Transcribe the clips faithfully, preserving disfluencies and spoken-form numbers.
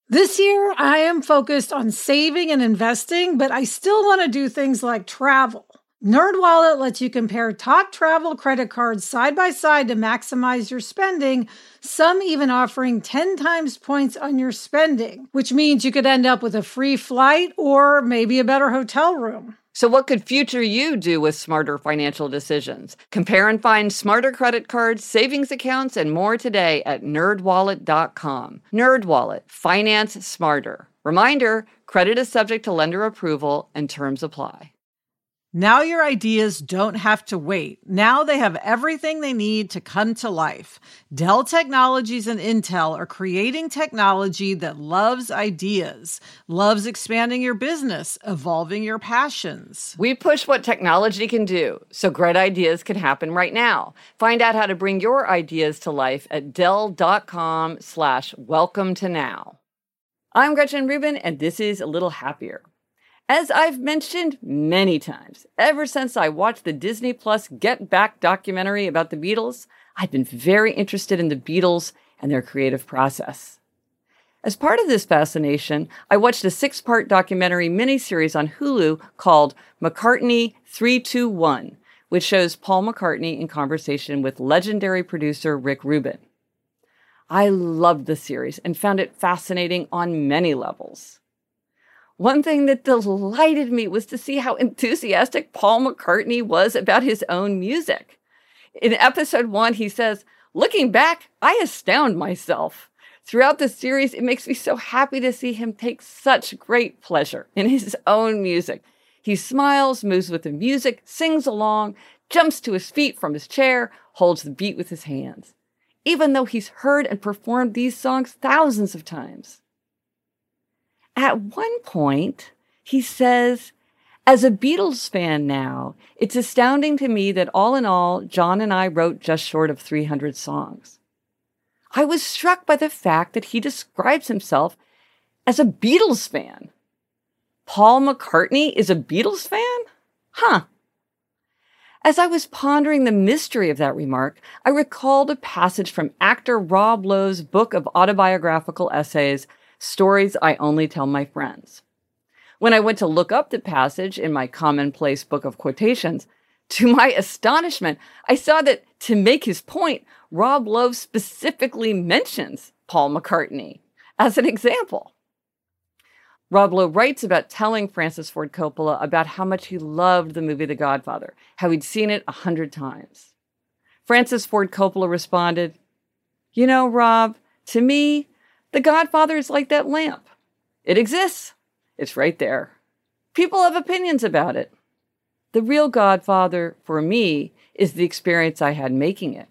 This year, I am focused on saving and investing, but I still want to do things like travel. NerdWallet lets you compare top travel credit cards side by side to maximize your spending, some even offering ten times points on your spending, which means you could end up with a free flight or maybe a better hotel room. So what could future you do with smarter financial decisions? Compare and find smarter credit cards, savings accounts, and more today at nerd wallet dot com. NerdWallet, finance smarter. Reminder, credit is subject to lender approval and terms apply. Now your ideas don't have to wait. Now they have everything they need to come to life. Dell Technologies and Intel are creating technology that loves ideas, loves expanding your business, evolving your passions. We push what technology can do, so great ideas can happen right now. Find out how to bring your ideas to life at dell.com slash welcome to now. I'm Gretchen Rubin, and this is A Little Happier. As I've mentioned many times, ever since I watched the Disney Plus Get Back documentary about the Beatles, I've been very interested in the Beatles and their creative process. As part of this fascination, I watched a six-part documentary miniseries on Hulu called McCartney three two one, which shows Paul McCartney in conversation with legendary producer Rick Rubin. I loved the series and found it fascinating on many levels. One thing that delighted me was to see how enthusiastic Paul McCartney was about his own music. In episode one, he says, "Looking back, I astound myself. Throughout the series, it makes me so happy to see him take such great pleasure in his own music. He smiles, moves with the music, sings along, jumps to his feet from his chair, holds the beat with his hands, even though he's heard and performed these songs thousands of times." At one point, he says, "As a Beatles fan now, it's astounding to me that all in all, John and I wrote just short of three hundred songs." I was struck by the fact that he describes himself as a Beatles fan. Paul McCartney is a Beatles fan? Huh. As I was pondering the mystery of that remark, I recalled a passage from actor Rob Lowe's book of autobiographical essays, Stories I Only Tell My Friends. When I went to look up the passage in my commonplace book of quotations, to my astonishment, I saw that to make his point, Rob Lowe specifically mentions Paul McCartney as an example. Rob Lowe writes about telling Francis Ford Coppola about how much he loved the movie The Godfather, how he'd seen it a hundred times. Francis Ford Coppola responded, "You know, Rob, to me, The Godfather is like that lamp. It exists. It's right there. People have opinions about it. The real Godfather, for me, is the experience I had making it."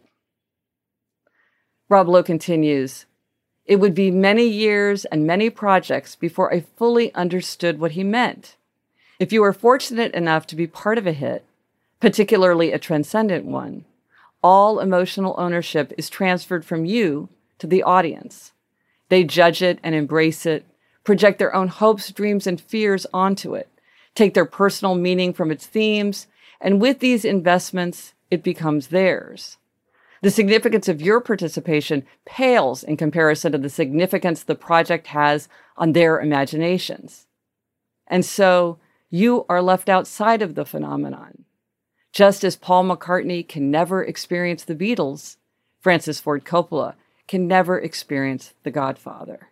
Rob Lowe continues, "It would be many years and many projects before I fully understood what he meant. If you are fortunate enough to be part of a hit, particularly a transcendent one, all emotional ownership is transferred from you to the audience. They judge it and embrace it, project their own hopes, dreams, and fears onto it, take their personal meaning from its themes, and with these investments, it becomes theirs. The significance of your participation pales in comparison to the significance the project has on their imaginations. And so, you are left outside of the phenomenon. Just as Paul McCartney can never experience the Beatles, Francis Ford Coppola can never experience The Godfather."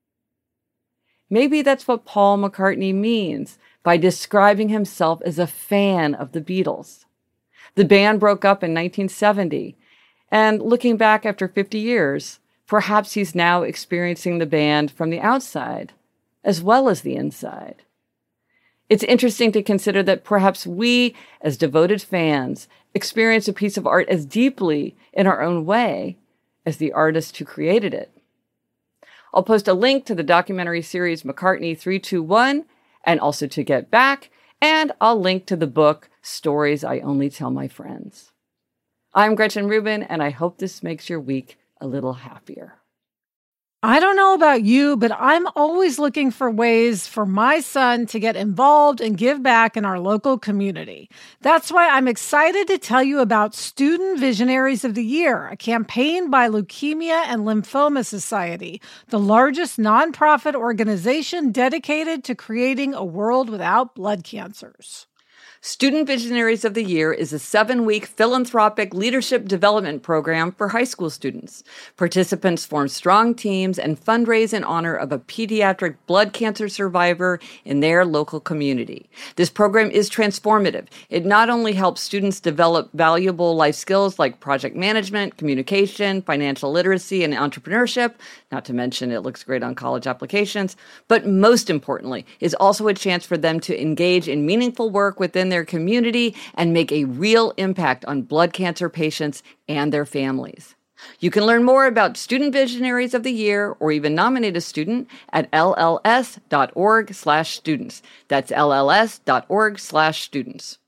Maybe that's what Paul McCartney means by describing himself as a fan of the Beatles. The band broke up in nineteen seventy, and looking back after fifty years, perhaps he's now experiencing the band from the outside, as well as the inside. It's interesting to consider that perhaps we, as devoted fans, experience a piece of art as deeply in our own way as the artist who created it. I'll post a link to the documentary series McCartney three two one and also to Get Back, and I'll link to the book Stories I Only Tell My Friends. I'm Gretchen Rubin, and I hope this makes your week a little happier. I don't know about you, but I'm always looking for ways for my son to get involved and give back in our local community. That's why I'm excited to tell you about Student Visionaries of the Year, a campaign by Leukemia and Lymphoma Society, the largest nonprofit organization dedicated to creating a world without blood cancers. Student Visionaries of the Year is a seven-week philanthropic leadership development program for high school students. Participants form strong teams and fundraise in honor of a pediatric blood cancer survivor in their local community. This program is transformative. It not only helps students develop valuable life skills like project management, communication, financial literacy, and entrepreneurship, not to mention it looks great on college applications, but most importantly, is also a chance for them to engage in meaningful work within their their community and make a real impact on blood cancer patients and their families. You can learn more about Student Visionaries of the Year or even nominate a student at L L S dot org slash students. That's L L S dot org slash students.